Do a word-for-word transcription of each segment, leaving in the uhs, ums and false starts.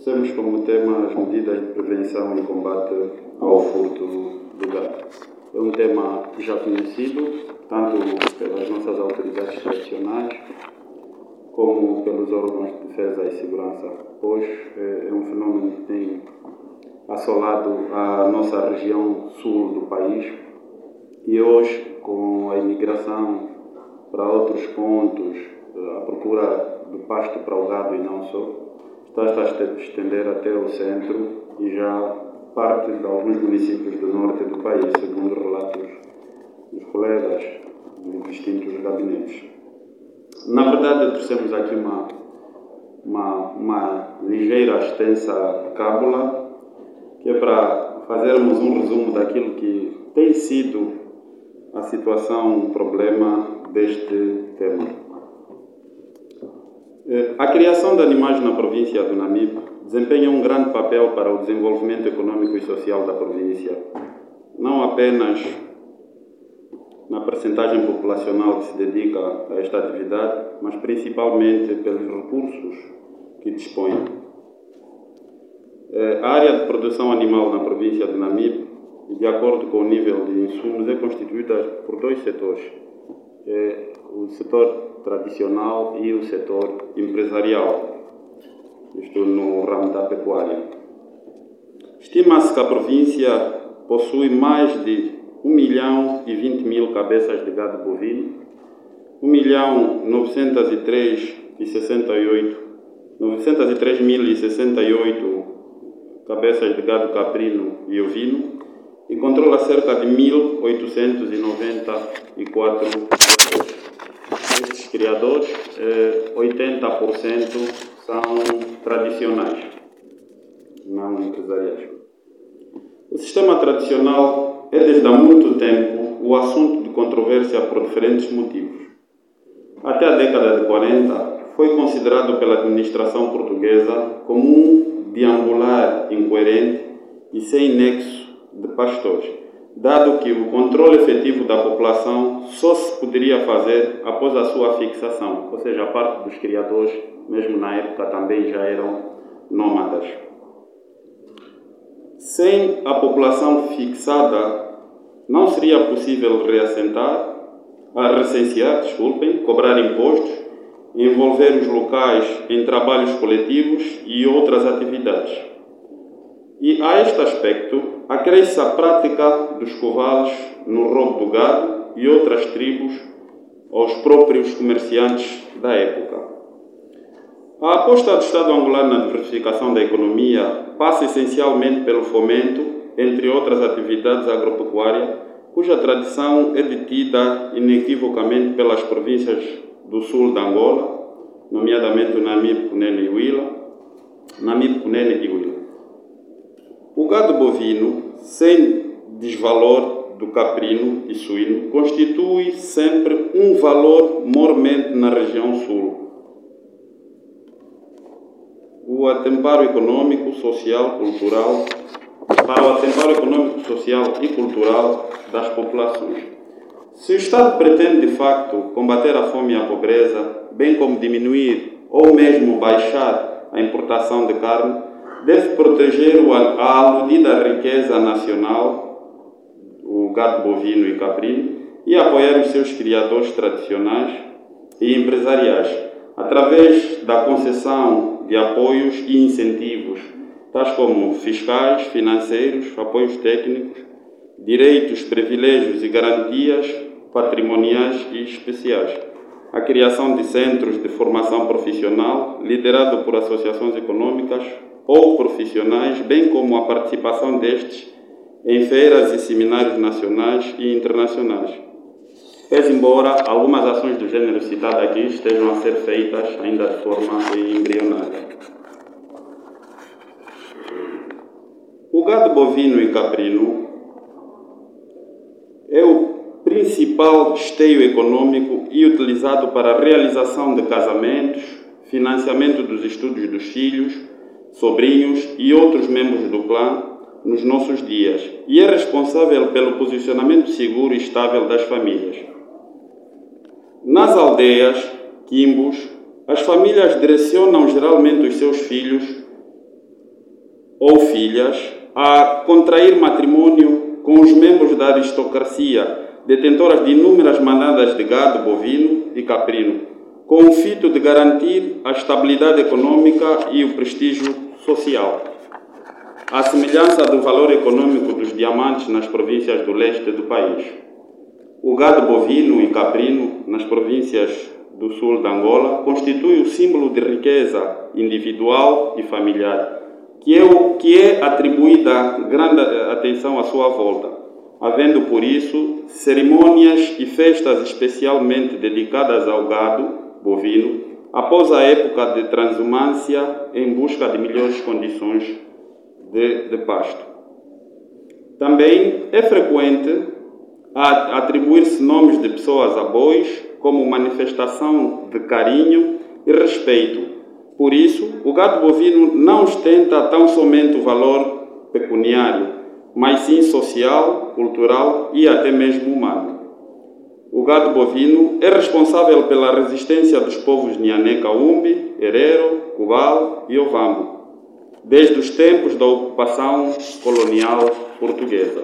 trouxemos como tema as medidas de prevenção e combate ao furto do gado. É um tema já conhecido, tanto pelas nossas autoridades tradicionais, como pelos órgãos de defesa e segurança, pois é um fenômeno que tem assolado a nossa região sul do país e hoje, com a imigração para outros pontos, a procura do pasto para o gado e não só, está a estender até o centro e já parte de alguns municípios do norte do país, segundo relatos dos colegas de distintos gabinetes. Na verdade, trouxemos aqui uma, uma, uma ligeira, extensa cábula, que é para fazermos um resumo daquilo que tem sido a situação, um problema deste tema. A criação de animais na província do Namibe desempenha um grande papel para o desenvolvimento econômico e social da província, não apenas na percentagem populacional que se dedica a esta atividade, mas principalmente pelos recursos que dispõe. A área de produção animal na província do Namibe, de acordo com o nível de insumos, é constituída por dois setores, é o setor tradicional e o setor empresarial, isto no ramo da pecuária. Estima-se que a província possui mais de um milhão e vinte mil cabeças de gado bovino, um milhão novecentos e três mil e sessenta e oito cabeças de gado caprino e ovino e controla cerca de mil oitocentos e noventa e quatro criadores. Estes criadores, oitenta por cento são tradicionais, não empresariais. O sistema tradicional é desde há muito tempo o assunto de controvérsia por diferentes motivos. Até a década de quarenta foi considerado pela administração portuguesa como um deambular incoerente e sem nexo de pastores, dado que o controle efetivo da população só se poderia fazer após a sua fixação, ou seja, a parte dos criadores, mesmo na época, também já eram nómadas. Sem a população fixada, não seria possível reassentar, a recensear, desculpem, cobrar impostos, envolver os locais em trabalhos coletivos e outras atividades. E a este aspecto, acresce a prática dos covalos no roubo do gado e outras tribos aos próprios comerciantes da época. A aposta do Estado angolano na diversificação da economia passa essencialmente pelo fomento, entre outras atividades agropecuárias, cuja tradição é detida inequivocamente pelas províncias do sul da Angola, nomeadamente o Namibe, Cunene e Huila, Namibe, Cunene e Huila. O gado bovino, sem desvalor do caprino e suíno, constitui sempre um valor mormente na região sul. O atemparo econômico, social, cultural, para o atemparo econômico, social e cultural das populações. Se o Estado pretende, de facto, combater a fome e a pobreza, bem como diminuir ou mesmo baixar a importação de carne, deve proteger a aludida riqueza nacional, o gado bovino e caprino, e apoiar os seus criadores tradicionais e empresariais, através da concessão de apoios e incentivos, tais como fiscais, financeiros, apoios técnicos, direitos, privilégios e garantias patrimoniais e especiais, a criação de centros de formação profissional, liderado por associações econômicas ou profissionais, bem como a participação destes em feiras e seminários nacionais e internacionais. Pese embora algumas ações do gênero citado aqui estejam a ser feitas ainda de forma embrionária. O gado bovino e caprino é o principal esteio econômico e utilizado para a realização de casamentos, financiamento dos estudos dos filhos, sobrinhos e outros membros do clã nos nossos dias e é responsável pelo posicionamento seguro e estável das famílias. Nas aldeias, quimbos, as famílias direcionam geralmente os seus filhos ou filhas a contrair matrimônio com os membros da aristocracia, detentoras de inúmeras manadas de gado bovino e caprino, com o fito de garantir a estabilidade econômica e o prestígio social. À semelhança do valor econômico dos diamantes nas províncias do leste do país, o gado bovino e caprino nas províncias do sul da Angola constitui o símbolo de riqueza individual e familiar, que é, o, que é atribuída grande atenção à sua volta, havendo por isso cerimônias e festas especialmente dedicadas ao gado bovino após a época de transumância em busca de melhores condições de, de pasto. Também é frequente atribuir-se nomes de pessoas a bois como manifestação de carinho e respeito. Por isso, o gado bovino não ostenta tão somente o valor pecuniário, mas sim social, cultural e até mesmo humano. O gado bovino é responsável pela resistência dos povos Nhané Kaumbi, Herero, Cubal e Ovambo, desde os tempos da ocupação colonial portuguesa.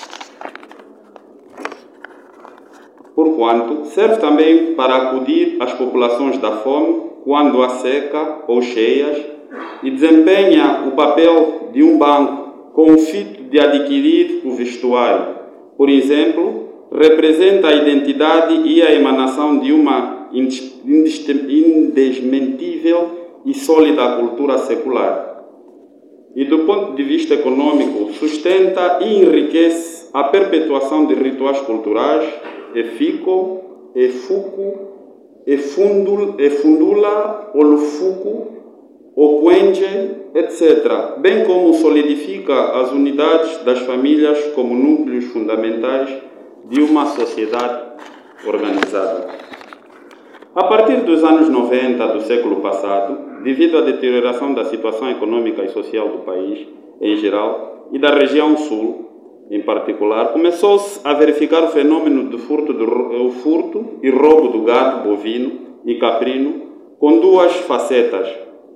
Porquanto, serve também para acudir às populações da fome quando há seca ou cheias e desempenha o papel de um banco com o fito de adquirir o vestuário. Por exemplo, representa a identidade e a emanação de uma indesmentível e sólida cultura secular. E do ponto de vista econômico, sustenta e enriquece a perpetuação de rituais culturais, efico, efuco, efundul, efundula, olufuco, oquenge, etcétera, bem como solidifica as unidades das famílias como núcleos fundamentais de uma sociedade organizada. A partir dos anos noventa do século passado, devido à deterioração da situação econômica e social do país em geral e da região sul em particular, começou-se a verificar o fenômeno do furto, do, furto e roubo do gado bovino e caprino com duas facetas.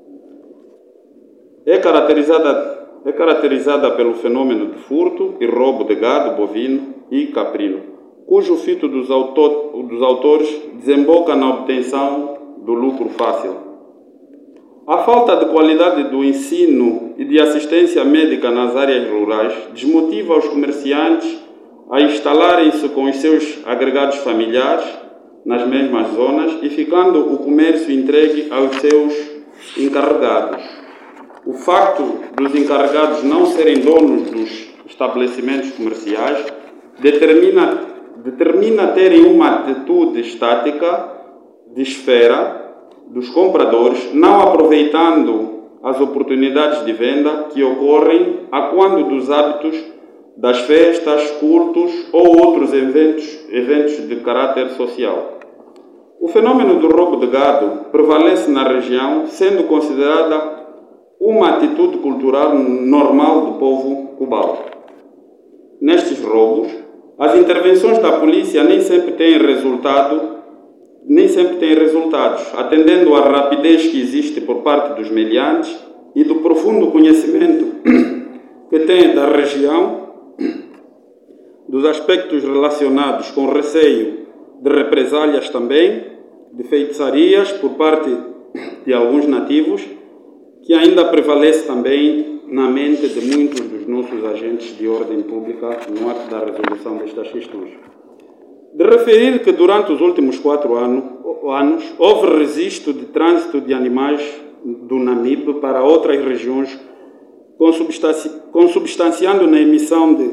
É caracterizada, é caracterizada pelo fenômeno de furto e roubo de gado bovino e caprino, cujo fito dos, autor, dos autores desemboca na obtenção do lucro fácil. A falta de qualidade do ensino e de assistência médica nas áreas rurais desmotiva os comerciantes a instalarem-se com os seus agregados familiares nas mesmas zonas e ficando o comércio entregue aos seus encarregados. O facto dos encarregados não serem donos dos estabelecimentos comerciais determina, determina terem uma atitude estática de esfera dos compradores, não aproveitando as oportunidades de venda que ocorrem a quando dos hábitos das festas, cultos ou outros eventos, eventos de caráter social. O fenômeno do roubo de gado prevalece na região, sendo considerada uma atitude cultural normal do povo cubano. Nestes roubos, as intervenções da polícia nem sempre têm resultado nem sempre têm resultados, atendendo à rapidez que existe por parte dos meliantes e do profundo conhecimento que têm da região, dos aspectos relacionados com receio de represálias também, de feitiçarias por parte de alguns nativos, que ainda prevalece também na mente de muitos dos nossos agentes de ordem pública no ato da resolução destas questões. De referir que durante os últimos quatro anos, anos houve registro de trânsito de animais do Namibe para outras regiões, consubstanci consubstanciando na emissão de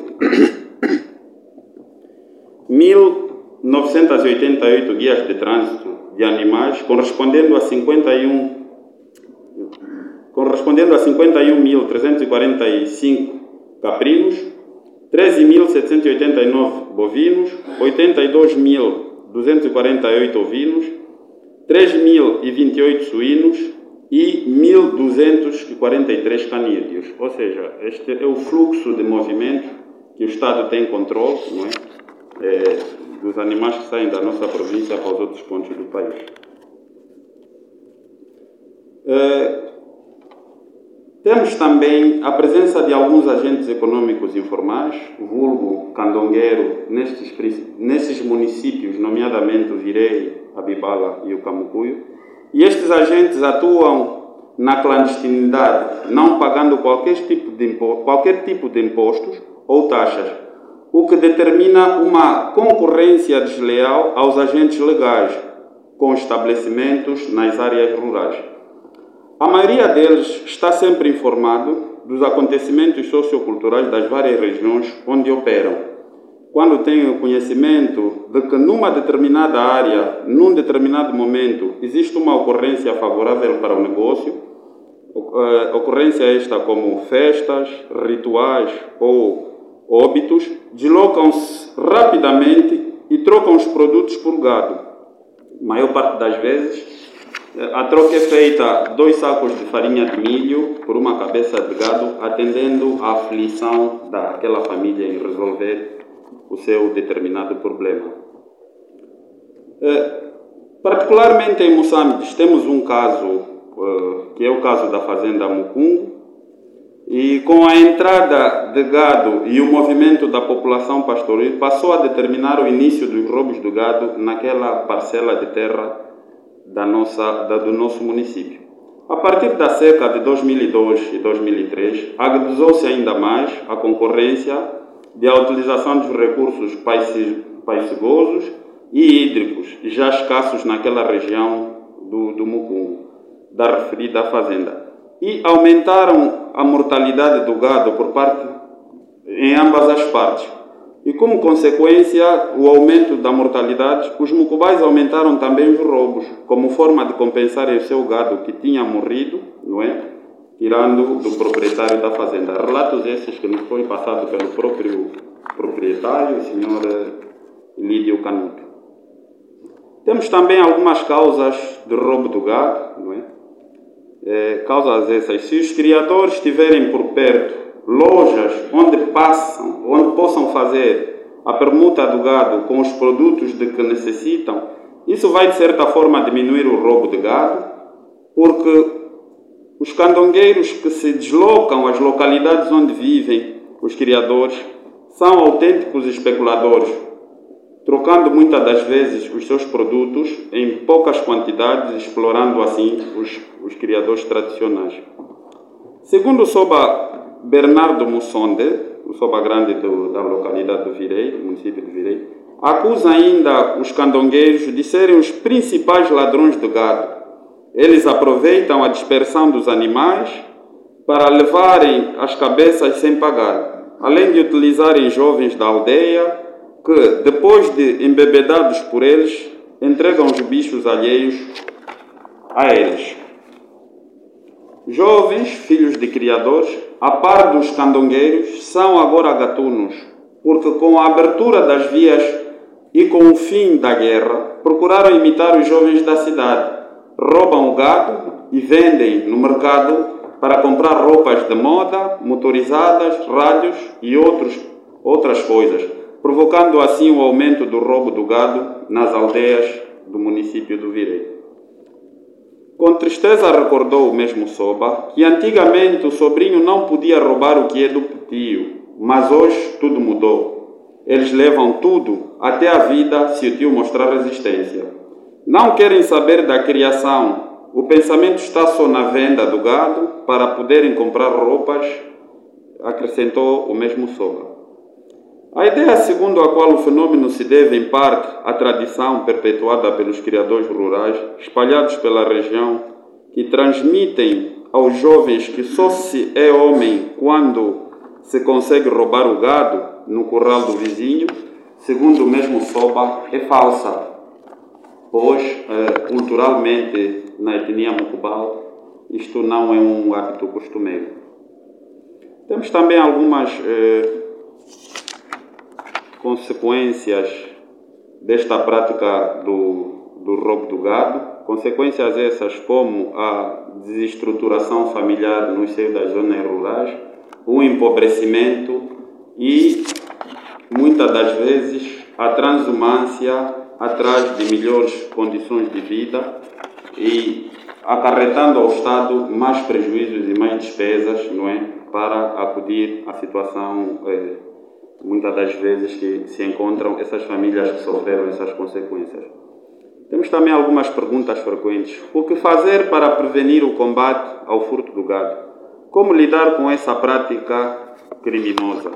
mil novecentos e oitenta e oito guias de trânsito de animais, correspondendo a cinquenta e um correspondendo a cinquenta e um mil trezentos e quarenta e cinco caprinos, treze mil setecentos e oitenta e nove bovinos, oitenta e dois mil duzentos e quarenta e oito ovinos, três mil e vinte e oito suínos e mil duzentos e quarenta e três canídeos. Ou seja, este é o fluxo de movimento que o Estado tem controle, não é? É, dos animais que saem da nossa província para os outros pontos do país. É, Temos também a presença de alguns agentes econômicos informais, vulgo candongueiro, nestes, nestes municípios, nomeadamente o Virei, a Bibala e o Camucuio, e estes agentes atuam na clandestinidade, não pagando qualquer tipo de impo- qualquer tipo de impostos ou taxas, o que determina uma concorrência desleal aos agentes legais com estabelecimentos nas áreas rurais. A maioria deles está sempre informado dos acontecimentos socioculturais das várias regiões onde operam. Quando tem o conhecimento de que numa determinada área, num determinado momento, existe uma ocorrência favorável para o negócio, ocorrência esta como festas, rituais ou óbitos, deslocam-se rapidamente e trocam os produtos por gado. A maior parte das vezes, a troca é feita dois sacos de farinha de milho por uma cabeça de gado, atendendo à aflição daquela família em resolver o seu determinado problema. Particularmente em Moçambique, temos um caso, que é o caso da fazenda Mucungo, e com a entrada de gado e o movimento da população pastoril, passou a determinar o início dos roubos do gado naquela parcela de terra da nossa, da, do nosso município. A partir da seca de dois mil e dois e dois mil e três, agudizou-se ainda mais a concorrência de a utilização dos recursos paicegosos e hídricos, já escassos naquela região do, do Mucungo, da referida fazenda. E aumentaram a mortalidade do gado por parte, em ambas as partes. E como consequência, o aumento da mortalidade, os mucubais aumentaram também os roubos, como forma de compensar o seu gado que tinha morrido, não é? Tirando do proprietário da fazenda. Relatos esses que nos foi passado pelo próprio proprietário, o senhor Lídio Canuto. Temos também algumas causas de roubo do gado, não é? É, causas essas. Se os criadores estiverem por perto, lojas onde passam, onde possam fazer a permuta do gado com os produtos de que necessitam, isso vai de certa forma diminuir o roubo de gado, porque os candongueiros que se deslocam às localidades onde vivem os criadores são autênticos especuladores, trocando muitas das vezes os seus produtos em poucas quantidades, explorando assim os, os criadores tradicionais. Segundo o Soba Bernardo Mussonde, o Soba Grande do, da localidade do Virei, do município de Virei, acusa ainda os candongueiros de serem os principais ladrões do gado. Eles aproveitam a dispersão dos animais para levarem as cabeças sem pagar, além de utilizarem jovens da aldeia que, depois de embebedados por eles, entregam os bichos alheios a eles. Jovens, filhos de criadores, a par dos candongueiros, são agora gatunos, porque com a abertura das vias e com o fim da guerra, procuraram imitar os jovens da cidade. Roubam o gado e vendem no mercado para comprar roupas de moda, motorizadas, rádios e outros, outras coisas, provocando assim o aumento do roubo do gado nas aldeias do município do Virei. Com tristeza recordou o mesmo Soba que antigamente o sobrinho não podia roubar o que é do tio, mas hoje tudo mudou. Eles levam tudo, até a vida, se o tio mostrar resistência. Não querem saber da criação. O pensamento está só na venda do gado para poderem comprar roupas, acrescentou o mesmo Soba. A ideia segundo a qual o fenômeno se deve, em parte, à tradição perpetuada pelos criadores rurais, espalhados pela região, que transmitem aos jovens que só se é homem quando se consegue roubar o gado no curral do vizinho, segundo o mesmo Soba, é falsa, pois, eh, culturalmente, na etnia mucubal, isto não é um hábito costumeiro. Temos também algumas eh, consequências desta prática do, do roubo do gado, consequências essas como a desestruturação familiar no seio das zonas rurais, o empobrecimento e, muitas das vezes, a transumância atrás de melhores condições de vida e acarretando ao Estado mais prejuízos e mais despesas, não é, para acudir à situação, eh, muitas das vezes, que se encontram essas famílias que sofreram essas consequências. Temos também algumas perguntas frequentes. O que fazer para prevenir o combate ao furto do gado? Como lidar com essa prática criminosa?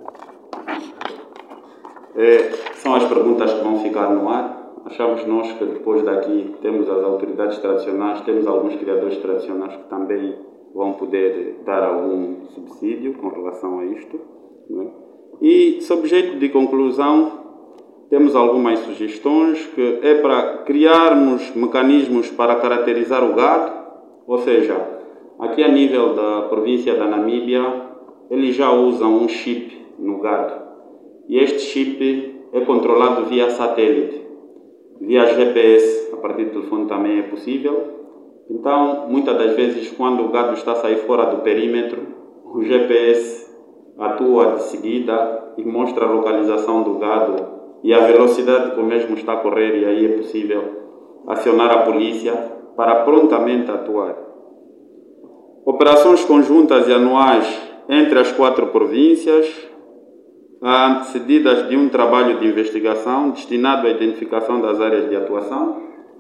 É, são as perguntas que vão ficar no ar. Achamos nós que depois daqui temos as autoridades tradicionais, temos alguns criadores tradicionais que também vão poder dar algum subsídio com relação a isto, não é? E, sob jeito de conclusão, temos algumas sugestões, que é para criarmos mecanismos para caracterizar o gado, ou seja, aqui a nível da província da Namíbia, eles já usam um chip no gado, e este chip é controlado via satélite, via G P S, a partir do telefone também é possível. Então, muitas das vezes, quando o gado está a sair fora do perímetro, o G P S atua de seguida e mostra a localização do gado e a velocidade que o mesmo está a correr, e aí é possível acionar a polícia para prontamente atuar. Operações conjuntas e anuais entre as quatro províncias, antecedidas de um trabalho de investigação destinado à identificação das áreas de atuação.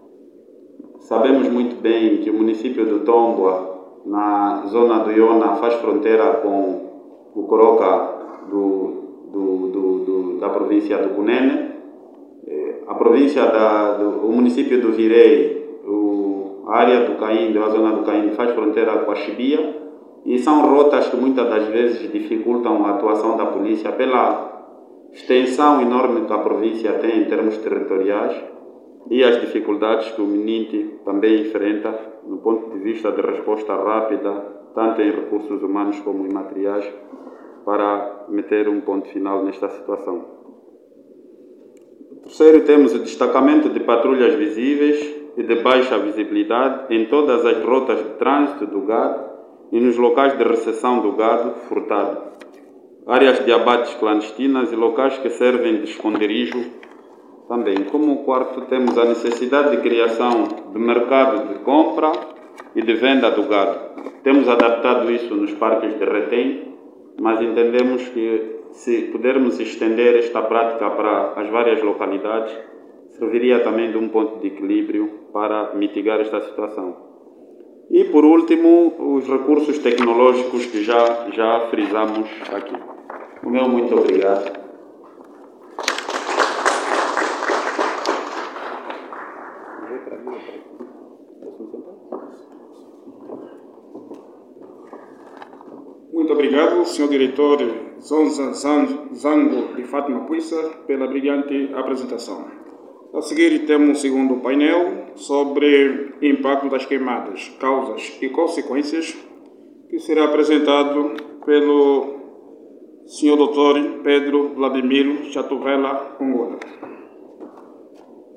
Sabemos muito bem que o município do Tomboa, na zona do Iona, faz fronteira com o Coroca do, do, do, do, da província do Cunene. A província da, do, o município do Virei, o, a área do Caíndio, a zona do Caíndio, faz fronteira com a Chibia. E são rotas que muitas das vezes dificultam a atuação da polícia pela extensão enorme que a província tem em termos territoriais e as dificuldades que o MININTE também enfrenta do ponto de vista de resposta rápida, tanto em recursos humanos como em materiais, para meter um ponto final nesta situação. Terceiro, temos o destacamento de patrulhas visíveis e de baixa visibilidade em todas as rotas de trânsito do gado e nos locais de recepção do gado furtado, áreas de abates clandestinas e locais que servem de esconderijo também. Como quarto, temos a necessidade de criação de mercado de compra e de venda do gado. Temos adaptado isso nos parques de retém, mas entendemos que se pudermos estender esta prática para as várias localidades, serviria também de um ponto de equilíbrio para mitigar esta situação. E, por último, os recursos tecnológicos que já, já frisamos aqui. O meu muito obrigado. Muito obrigado, senhor diretor Zonza Zango de Fátima Puissa, pela brilhante apresentação. A seguir, temos o segundo painel sobre impacto das queimadas, causas e consequências, que será apresentado pelo senhor doutor Pedro Vladimiro Chatuvela Congola.